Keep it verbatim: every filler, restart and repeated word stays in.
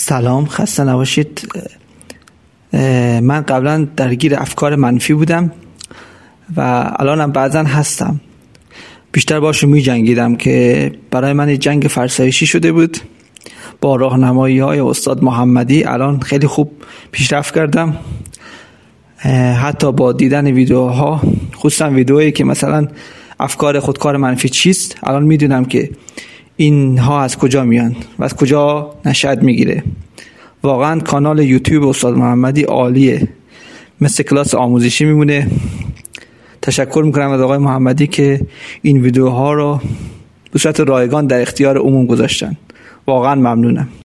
سلام، خسته نباشید. من قبلا درگیر افکار منفی بودم و الانم بعضا هستم. بیشتر باشو می جنگیدم که برای من جنگ فرسایشی شده بود. با راهنمایی های استاد محمدی الان خیلی خوب پیشرفت کردم. حتی با دیدن ویدیوها، خصوصا ویدیوهایی که مثلا افکار خودکار منفی چیست، الان میدونم که اینها از کجا میان و از کجا نشأت میگیره. واقعا کانال یوتیوب استاد محمدی عالیه، مثل کلاس آموزشی میمونه. تشکر میکنم از آقای محمدی که این ویدیوها رو به صورت رایگان در اختیار عموم گذاشتن. واقعا ممنونم.